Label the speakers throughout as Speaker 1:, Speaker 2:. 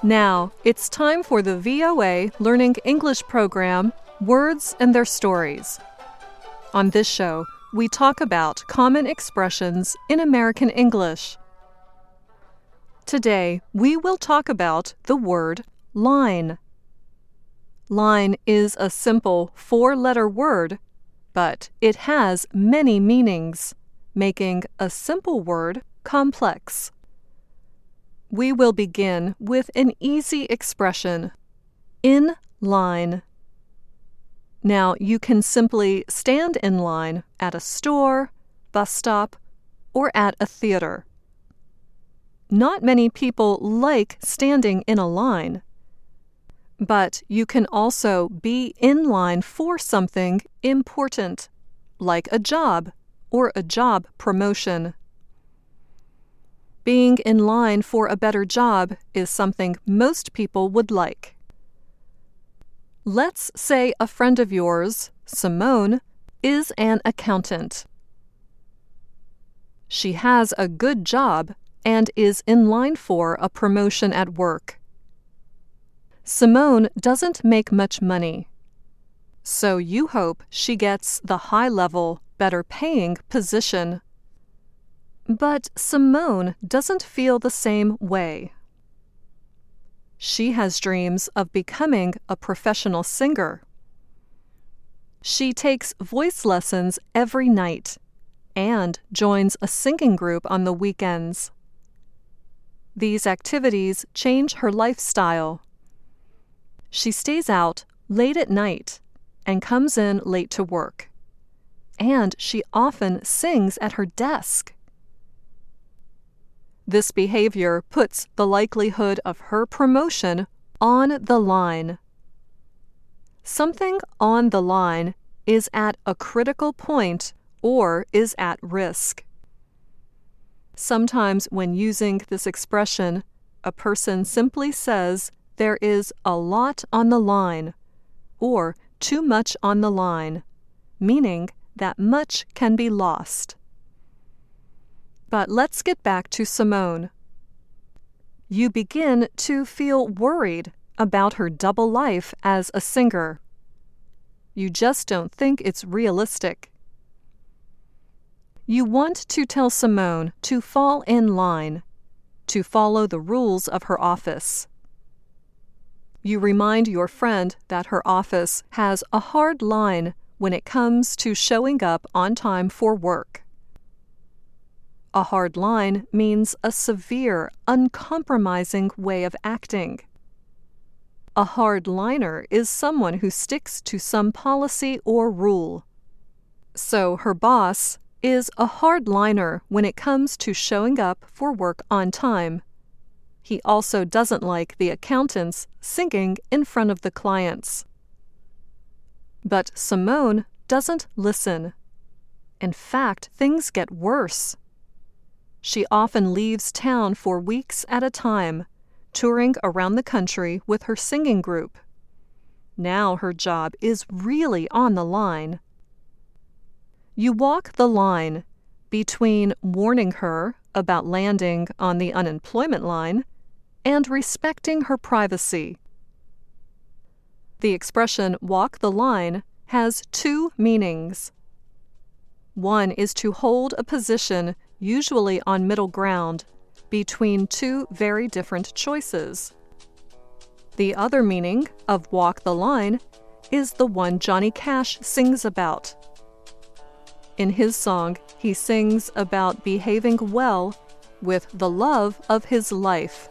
Speaker 1: Now, it's time for the VOA Learning English program, Words and Their Stories. On this show, we talk about common expressions in American English. Today, we will talk about the word line. Line is a simple four-letter word, but it has many meanings, making a simple word complex. We will begin with an easy expression, in line. Now, you can simply stand in line at a store, bus stop, or at a theater. Not many people like standing in a line, but you can also be in line for something important, like a job or a job promotion. Being in line for a better job is something most people would like. Let's say a friend of yours, Simone, is an accountant. She has a good job and is in line for a promotion at work. Simone doesn't make much money, so you hope she gets the high-level, better-paying position. But Simone doesn't feel the same way. She has dreams of becoming a professional singer. She takes voice lessons every night and joins a singing group on the weekends. These activities change her lifestyle. She stays out late at night and comes in late to work. And she often sings at her desk. This behavior puts the likelihood of her promotion on the line. Something on the line is at a critical point or is at risk. Sometimes when using this expression, a person simply says there is a lot on the line or too much on the line, meaning that much can be lost. But let's get back to Simone. You begin to feel worried about her double life as a singer. You just don't think it's realistic. You want to tell Simone to fall in line, to follow the rules of her office. You remind your friend that her office has a hard line when it comes to showing up on time for work. A hard line means a severe, uncompromising way of acting. A hard liner is someone who sticks to some policy or rule. So her boss is a hard liner when it comes to showing up for work on time. He also doesn't like the accountants singing in front of the clients. But Simone doesn't listen. In fact, things get worse. She often leaves town for weeks at a time, touring around the country with her singing group. Now her job is really on the line. You walk the line between warning her about landing on the unemployment line and respecting her privacy. The expression walk the line has two meanings. One is to hold a position usually on middle ground, between two very different choices. The other meaning of walk the line is the one Johnny Cash sings about. In his song, he sings about behaving well with the love of his life.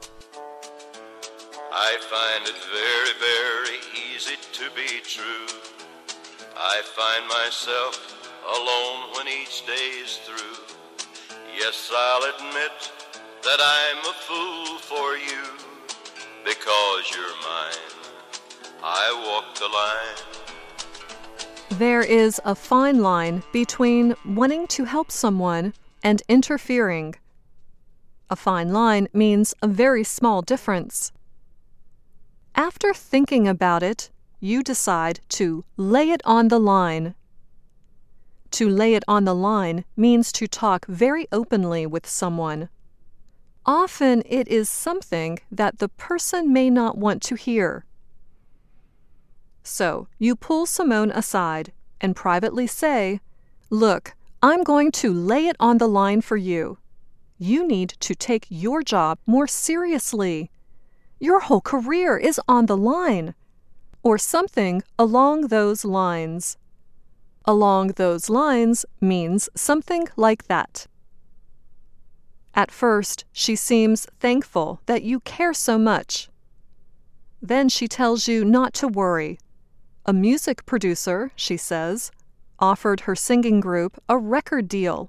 Speaker 2: I find it very, very easy to be true. I find myself alone when each day is through. Yes, I'll admit that I'm a fool for you, because you're mine. I walk the line.
Speaker 1: There is a fine line between wanting to help someone and interfering. A fine line means a very small difference. After thinking about it, you decide to lay it on the line. To lay it on the line means to talk very openly with someone. Often it is something that the person may not want to hear. So you pull Simone aside and privately say, "Look, I'm going to lay it on the line for you. You need to take your job more seriously. Your whole career is on the line." Or something along those lines. Along those lines means something like that. At first, she seems thankful that you care so much. Then she tells you not to worry. A music producer, she says, offered her singing group a record deal.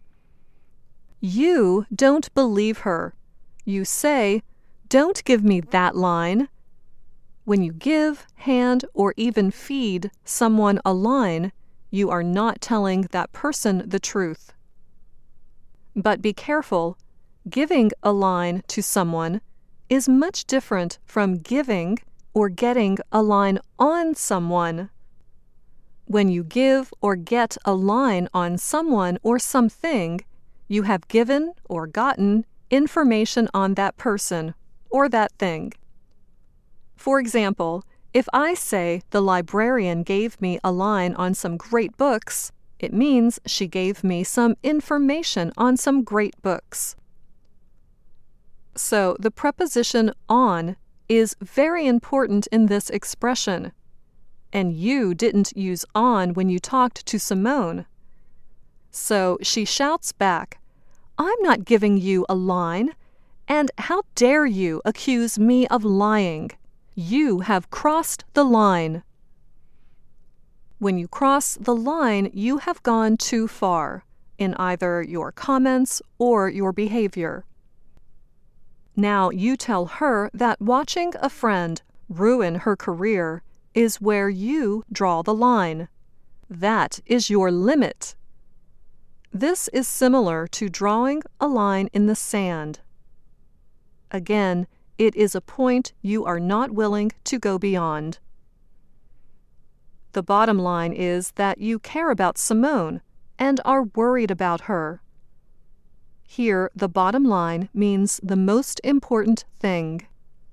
Speaker 1: You don't believe her. You say, "Don't give me that line." When you give, hand, or even feed someone a line, you are not telling that person the truth. But be careful, giving a line to someone is much different from giving or getting a line on someone. When you give or get a line on someone or something, you have given or gotten information on that person or that thing. For example, if I say the librarian gave me a line on some great books, it means she gave me some information on some great books. So the preposition on is very important in this expression. And you didn't use on when you talked to Simone. So she shouts back, "I'm not giving you a line, and how dare you accuse me of lying? You have crossed the line." When you cross the line, you have gone too far in either your comments or your behavior. Now you tell her that watching a friend ruin her career is where you draw the line. That is your limit. This is similar to drawing a line in the sand. Again, it is a point you are not willing to go beyond. The bottom line is that you care about Simone and are worried about her. Here, the bottom line means the most important thing.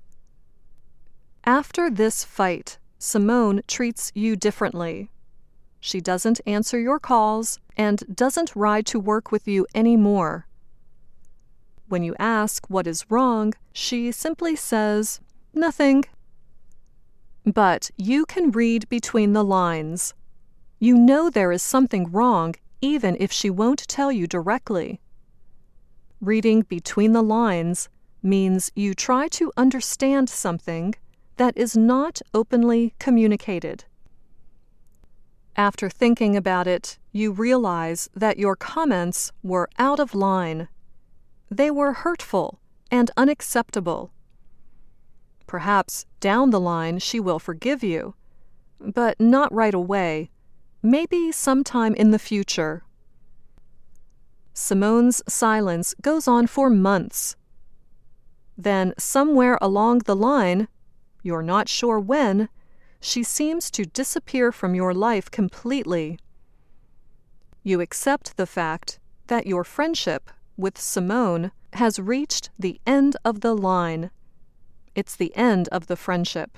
Speaker 1: After this fight, Simone treats you differently. She doesn't answer your calls and doesn't ride to work with you anymore. When you ask what is wrong, she simply says, "Nothing." But you can read between the lines. You know there is something wrong even if she won't tell you directly. Reading between the lines means you try to understand something that is not openly communicated. After thinking about it, you realize that your comments were out of line. They were hurtful and unacceptable. Perhaps down the line she will forgive you, but not right away, maybe sometime in the future. Simone's silence goes on for months. Then somewhere along the line, you're not sure when, she seems to disappear from your life completely. You accept the fact that your friendship with Simone has reached the end of the line. It's the end of the friendship.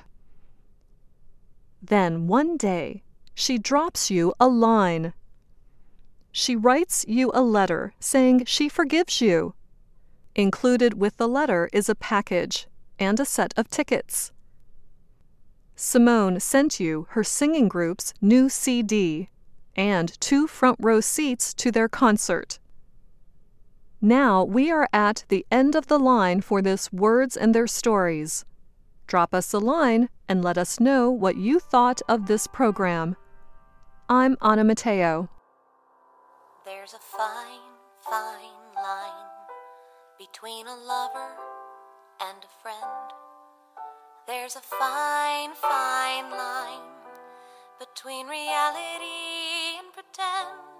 Speaker 1: Then one day, she drops you a line. She writes you a letter saying she forgives you. Included with the letter is a package and a set of tickets. Simone sent you her singing group's new CD and 2 front-row seats to their concert. Now we are at the end of the line for this Words and Their Stories. Drop us a line and let us know what you thought of this program. I'm Anna Mateo.
Speaker 3: There's a fine, fine line between a lover and a friend. There's a fine, fine line between reality and pretend.